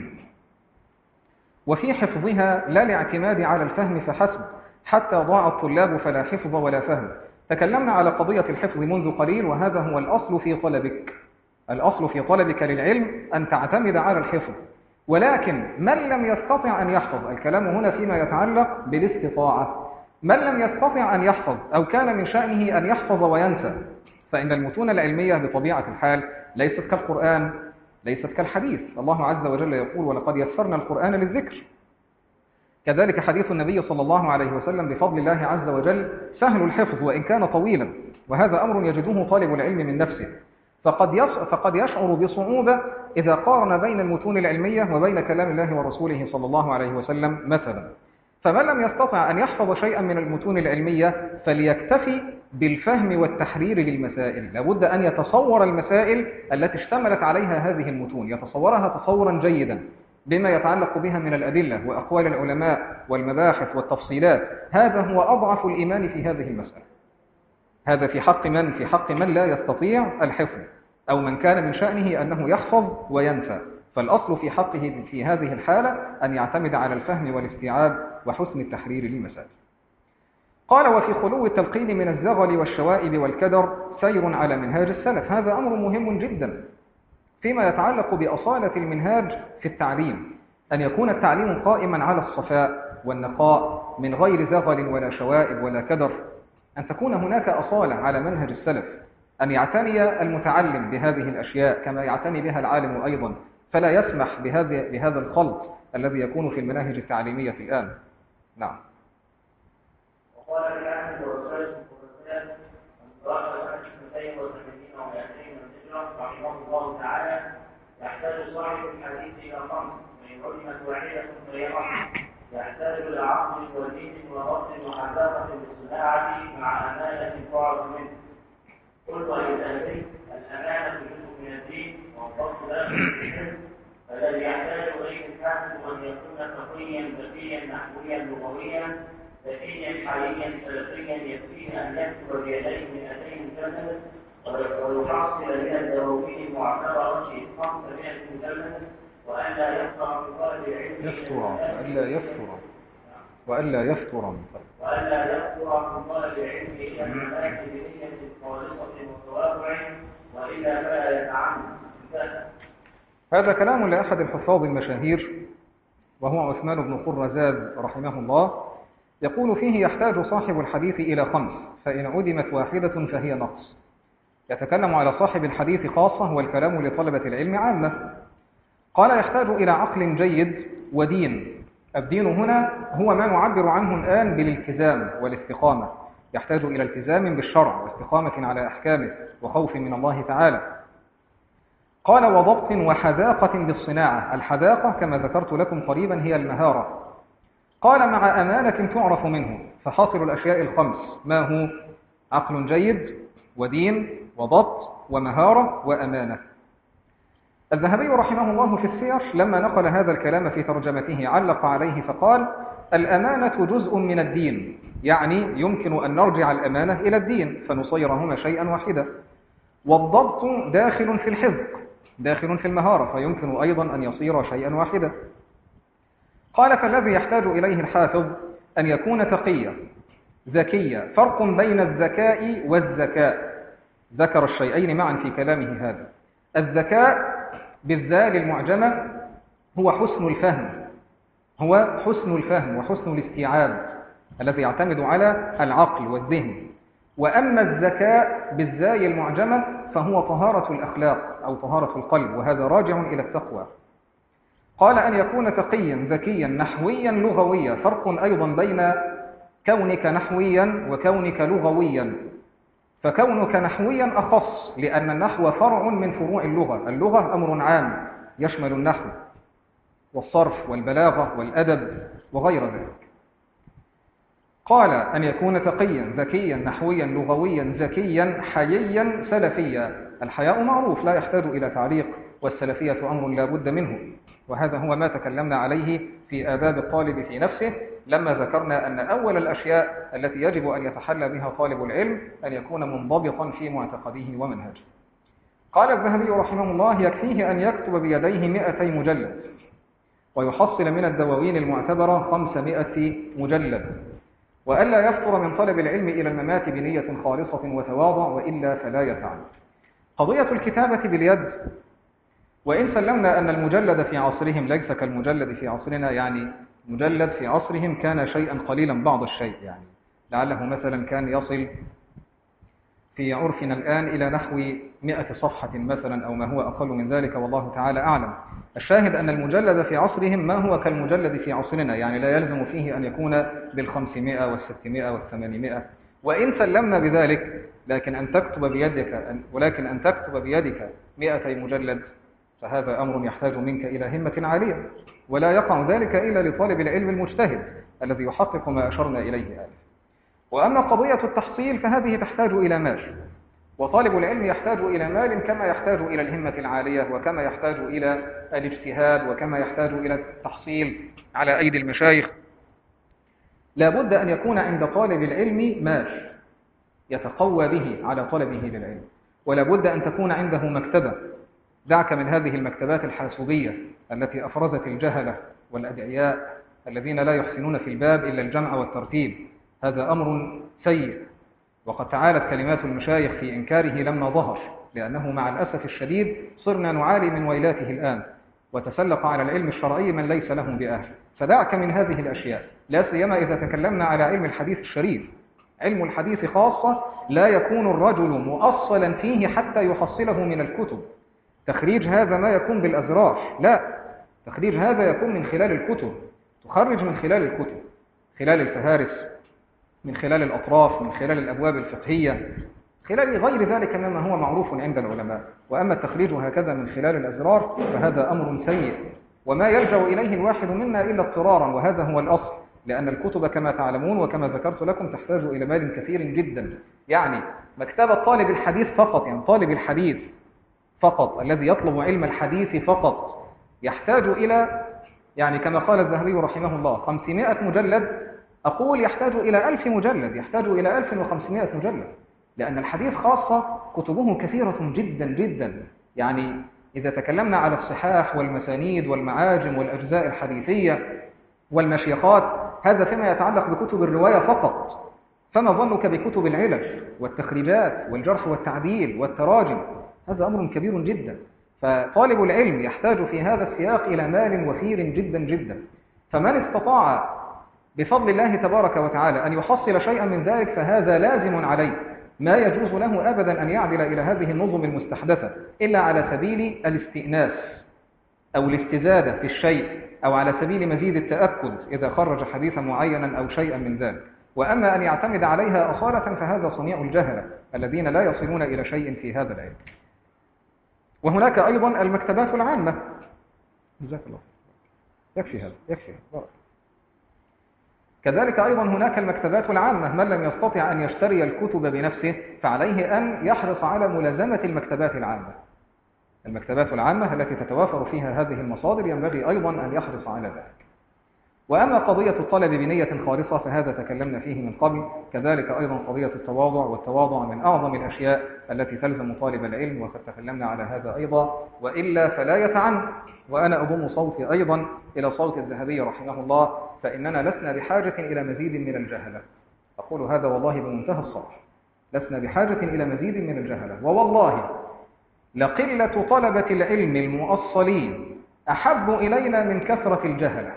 وفي حفظها لا لاعتماد على الفهم فحسب، حتى ضاع الطلاب فلا حفظ ولا فهم. تكلمنا على قضية الحفظ منذ قليل، وهذا هو الأصل في طلبك. الأصل في طلبك للعلم أن تعتمد على الحفظ، ولكن من لم يستطع أن يحفظ، الكلام هنا فيما يتعلق بالاستطاعة، من لم يستطع أن يحفظ أو كان من شأنه أن يحفظ وينسى، فإن المتون العلمية بطبيعة الحال ليست كالقرآن، ليست كالحديث. الله عز وجل يقول: ولقد يسرنا القرآن للذكر. كذلك حديث النبي صلى الله عليه وسلم بفضل الله عز وجل سهل الحفظ وإن كان طويلا، وهذا أمر يجده طالب العلم من نفسه، فقد فقد يشعر بصعوبة إذا قارن بين المتون العلمية وبين كلام الله ورسوله صلى الله عليه وسلم مثلا. فمن لم يستطع أن يحفظ شيئا من المتون العلمية فليكتفي بالفهم والتحرير للمسائل. لابد أن يتصور المسائل التي اشتملت عليها هذه المتون، يتصورها تصورا جيدا بما يتعلق بها من الأدلة وأقوال العلماء والمباحث والتفصيلات. هذا هو أضعف الإيمان في هذه المسألة. هذا في حق من؟ في حق من لا يستطيع الحفظ، أو من كان من شأنه أنه يحفظ وينسى. فالأصل في حقه في هذه الحالة أن يعتمد على الفهم والاستيعاب وحسن التحرير للمسائل. قال: وفي خلو التلقين من الزغل والشوائب والكدر سير على منهاج السلف. هذا أمر مهم جدا فيما يتعلق بأصالة المنهاج في التعليم، أن يكون التعليم قائما على الصفاء والنقاء من غير زغل ولا شوائب ولا كدر، أن تكون هناك أصالة على منهج السلف، أن يعتني المتعلم بهذه الأشياء كما يعتني بها العالم أيضا، فلا يسمح بهذا بهذا الخلط الذي يكون في المناهج التعليمية الآن. نعم. وقال الحافظ والسيد الخلفاء دراسة سنة اثنتين وثلاثين ومئتين من الهجرة رحمه الله تعالى: يحتاج صاحب الحديث إلى خمس، وإن علمت واحدة فهي رحمة. يحتاج إلى عقل ودين وغصب وحذافة بالصناعة مع أمانة تعرف منه. قلت للأهلي: الأمانة جزء من الدين والفصل داخل في الحلم، فالذي يحتاج إليه الحافظ أن يكون فقيا ذكيا نحويا لغويا ذكيا حاليا سلفيا يكفيه أن يكتب بيديه مئتين مجلد، ويحصل من الدواوين المعتبرة خمسمائة مجلد، وألا يفطر من طلب العلم يفطر وألا يفطر وألا يفطر من طلب وألا يفطر من طلب العلم إلى الملاك بنية خالصة وتواضع، وإلا فلا يتعمد. هذا كلام لأحد الحفاظ المشاهير وهو عثمان بن قرزاز رحمه الله، يقول فيه: يحتاج صاحب الحديث إلى خمس، فإن عدمت واحدة فهي نقص. يتكلم على صاحب الحديث خاصة والكلام لطلبة العلم عامة. قال: يحتاج إلى عقل جيد ودين. الدين هنا هو ما نعبر عنه الآن بالالتزام والاستقامة. يحتاج إلى التزام بالشرع واستقامة على أحكامه وخوف من الله تعالى. قال: وضبط وحذاقة بالصناعة. الحذاقة كما ذكرت لكم قريبا هي المهارة. قال: مع أمانة تعرف منه. فحاصل الأشياء الخمس ما هو؟ عقل جيد ودين وضبط ومهارة وأمانة. الذهبي رحمه الله في السير لما نقل هذا الكلام في ترجمته علق عليه فقال: الأمانة جزء من الدين يعني يمكن أن نرجع الأمانة إلى الدين فنصيرهما شيئا واحدا. والضبط داخل في الحفظ، داخل في المهارة، فيمكن أيضا أن يصير شيئا واحدا. قال فالذي يحتاج إليه الحافظ أن يكون تقيا ذكيا. فرق بين الذكاء والذكاء، ذكر الشيئين معا في كلامه هذا. الذكاء بالذال المعجمة هو حسن الفهم، هو حسن الفهم وحسن الاستيعاب الذي يعتمد على العقل والذهن. وأما الذكاء بالزاي المعجمة فهو طهارة الأخلاق أو طهارة القلب، وهذا راجع إلى التقوى. قال أن يكون تقيا ذكيا نحويا لغويا. فرق أيضا بين كونك نحويا وكونك لغويا. فكونك نحويا أخص، لأن النحو فرع من فروع اللغة. اللغة أمر عام يشمل النحو والصرف والبلاغة والأدب وغير ذلك. قال أن يكون تقيا ذكيا نحويا لغويا ذكيا حييا سلفيا. الحياء معروف لا يحتاج إلى تعليق، والسلفية أمر لا بد منه، وهذا هو ما تكلمنا عليه في آداب الطالب في نفسه لما ذكرنا أن أول الأشياء التي يجب أن يتحلى بها طالب العلم أن يكون منضبطا في معتقده ومنهجه. قال الذهبي رحمه الله يكفيه أن يكتب بيديه مئتي مجلد ويحصل من الدواوين المعتبرة خمسمائة مجلد، وألا يفطر من طلب العلم إلى الممات بنية خالصة وتواضع، وإلا فلا يفعل. قضية الكتابة باليد، وإن سلمنا أن المجلد في عصرهم ليس كالمجلد في عصرنا، يعني مجلد في عصرهم كان شيئا قليلا بعض الشيء، يعني لعله مثلا كان يصل في عرفنا الآن إلى نحو مئة صفحة مثلا أو ما هو أقل من ذلك، والله تعالى أعلم. الشاهد أن المجلد في عصرهم ما هو كالمجلد في عصرنا، يعني لا يلزم فيه أن يكون بالخمسمائة والستمائة والثمانمائة. وإن سلمنا بذلك، لكن أن تكتب بيدك ولكن أن تكتب بيدك مئتي مجلد فهذا أمر يحتاج منك إلى همة عالية، ولا يقع ذلك إلا لطالب العلم المجتهد الذي يحقق ما أشرنا إليه آنفا. وأما قضية التحصيل فهذه تحتاج إلى مال، وطالب العلم يحتاج إلى مال كما يحتاج إلى الهمة العالية، وكما يحتاج إلى الاجتهاد، وكما يحتاج إلى التحصيل على أيدي المشايخ. لا بد أن يكون عند طالب العلم مال يتقوى به على طلبه للعلم، ولا بد أن تكون عنده مكتبة. دعك من هذه المكتبات الحاسوبية التي أفرزت الجهلة والأدعياء الذين لا يحسنون في الباب إلا الجمع والترتيب، هذا أمر سيء، وقد تعالت كلمات المشايخ في إنكاره لما ظهر، لأنه مع الأسف الشديد صرنا نعاني من ويلاته الآن، وتسلق على العلم الشرعي من ليس له بأهل. فدعك من هذه الأشياء، لا سيما إذا تكلمنا على علم الحديث الشريف. علم الحديث خاصة لا يكون الرجل مؤصلا فيه حتى يحصله من الكتب. تخريج هذا ما يكون بالأزرار، لا، تخريج هذا يكون من خلال الكتب، تخرج من خلال الكتب، خلال الفهارس، من خلال الأطراف، من خلال الأبواب الفقهية، خلال غير ذلك مما هو معروف عند العلماء. وأما التخريج هكذا من خلال الأزرار فهذا أمر سيء، وما يلجأ إليه الواحد منا إلا اضطرارا، وهذا هو الأصل، لأن الكتب كما تعلمون وكما ذكرت لكم تحتاج إلى مال كثير جدا. يعني مكتبة طالب الحديث فقط، يعني طالب الحديث فقط الذي يطلب علم الحديث فقط يحتاج إلى، يعني كما قال الذهبي رحمه الله، خمسمائة مجلد. أقول يحتاج إلى ألف مجلد، يحتاج إلى ألف وخمسمائة مجلد، لأن الحديث خاصة كتبه كثيرة جدا جدا. يعني إذا تكلمنا على الصحاح والمسانيد والمعاجم والأجزاء الحديثية والمشيخات، هذا فيما يتعلق بكتب الرواية فقط. فما ظنك بكتب العلل والتخريجات والجرح والتعديل والتراجم؟ هذا أمر كبير جدا. فطالب العلم يحتاج في هذا السياق إلى مال وفير جدا جدا. فمن استطاع بفضل الله تبارك وتعالى أن يحصل شيئا من ذلك فهذا لازم عليه، ما يجوز له أبدا أن يعدل إلى هذه النظم المستحدثة إلا على سبيل الاستئناس أو الاستزادة في الشيء، أو على سبيل مزيد التأكد إذا خرج حديثا معينا أو شيئا من ذلك. وأما أن يعتمد عليها أصالة فهذا صنيع الجهلة الذين لا يصلون إلى شيء في هذا العلم. وهناك أيضا المكتبات العامة. جزاك الله. يكفي هذا، يكفي هذا. كذلك أيضا هناك المكتبات العامة. من لم يستطع أن يشتري الكتب بنفسه فعليه أن يحرص على ملازمة المكتبات العامة. المكتبات العامة التي تتوافر فيها هذه المصادر ينبغي أيضا أن يحرص على ذلك. وأما قضية الطلب بنية خالصة فهذا تكلمنا فيه من قبل، كذلك أيضا قضية التواضع، والتواضع من أعظم الأشياء التي تلزم طالب العلم، وقد تكلمنا على هذا أيضا، وإلا فلا يتعنت. وأنا أضم صوتي أيضا إلى صوت الذهبي رحمه الله، فإننا لسنا بحاجة إلى مزيد من الجهلة. أقول هذا والله بمنتهى الصراحة، لسنا بحاجة إلى مزيد من الجهلة، ووالله لقلة طلبة العلم المؤصلين أحب إلينا من كثرة الجهلة.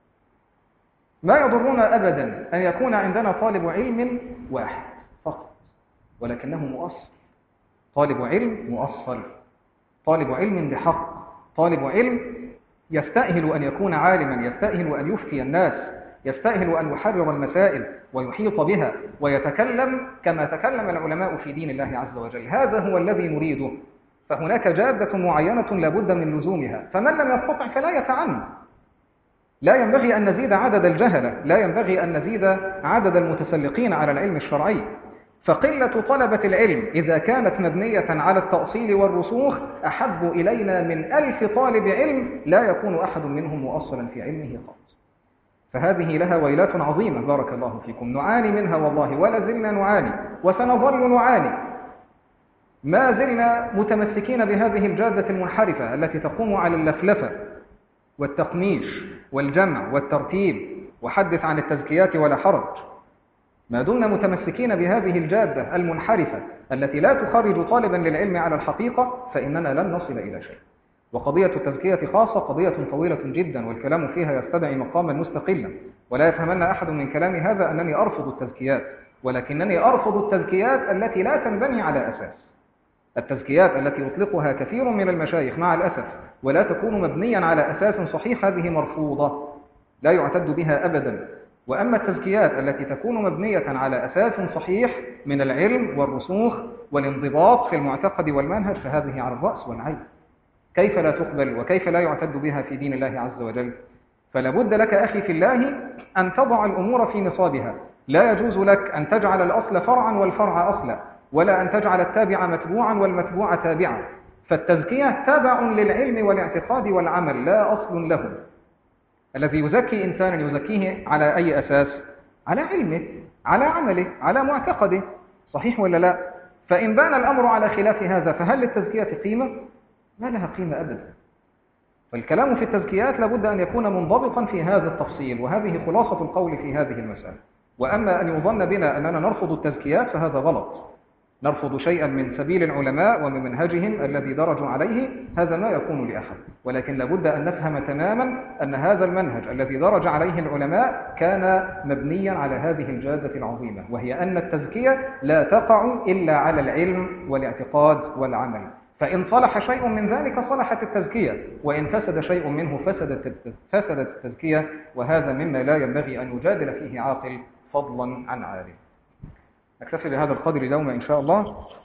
ما يضرنا أبدا أن يكون عندنا طالب علم واحد فقط ولكنه مؤصل، طالب علم مؤصل، طالب علم بحق، طالب علم يستأهل أن يكون عالما، يستأهل أن يفتي الناس، يستأهل أن يحرر المسائل ويحيط بها ويتكلم كما تكلم العلماء في دين الله عز وجل. هذا هو الذي نريده. فهناك جادة معينة لابد من لزومها، فمن لم يستطع فلا يتعنى. لا ينبغي أن نزيد عدد الجهلة، لا ينبغي أن نزيد عدد المتسلقين على العلم الشرعي. فقلة طلبة العلم إذا كانت مبنية على التأصيل والرسوخ أحب إلينا من ألف طالب علم لا يكون أحد منهم مؤصلا في علمه قط. فهذه لها ويلات عظيمة بارك الله فيكم، نعاني منها والله، ولا زلنا نعاني وسنظل نعاني. ما زلنا متمسكين بهذه الجادة المنحرفة التي تقوم على اللفلفة والتقميش والجمع والترتيب، وحدث عن التزكيات ولا حرج. ما دمنا متمسكين بهذه الجادة المنحرفة التي لا تخرج طالبا للعلم على الحقيقة فإننا لن نصل إلى شيء. وقضية التزكية خاصة قضية طويلة جدا، والكلام فيها يستدعي مقاما مستقلا، ولا يفهمن أحد من كلامي هذا أنني أرفض التزكيات، ولكنني أرفض التزكيات التي لا تنبني على أساس. التزكيات التي يطلقها كثير من المشايخ مع الأسف ولا تكون مبنيا على أساس صحيح هذه مرفوضة، لا يعتد بها أبدا. وأما التزكيات التي تكون مبنية على أساس صحيح من العلم والرسوخ والانضباط في المعتقد والمنهج فهذه على الرأس والعين. كيف لا تقبل وكيف لا يعتد بها في دين الله عز وجل؟ فلا بد لك أخي في الله أن تضع الأمور في نصابها. لا يجوز لك أن تجعل الأصل فرعا والفرع أصلا، ولا أن تجعل التابع متبوعا والمتبوع تابعا. فالتزكية تابع للعلم والاعتقاد والعمل لا أصل له. الذي يزكي إنسانا يزكيه على أي أساس؟ على علمه، على عمله، على معتقده، صحيح ولا لا؟ فإن بان الأمر على خلاف هذا فهل للتزكية قيمة؟ ما لها قيمة أبدا. فالكلام في التزكيات لابد أن يكون منضبطا في هذا التفصيل، وهذه خلاصة القول في هذه المسألة. وأما أن يظن بنا أننا نرفض التزكيات فهذا غلط. نرفض شيئا من سبيل العلماء ومن منهجهم الذي درجوا عليه، هذا ما يكون لأحد، ولكن لابد أن نفهم تماما أن هذا المنهج الذي درج عليه العلماء كان مبنيا على هذه الجادة العظيمة، وهي أن التزكية لا تقع إلا على العلم والاعتقاد والعمل. فإن صلح شيء من ذلك صلحت التزكية، وإن فسد شيء منه فسدت فسدت التزكية، وهذا مما لا ينبغي أن يجادل فيه عاقل فضلا عن عالم. نكتفي بهذا القدر اليوم إن شاء الله.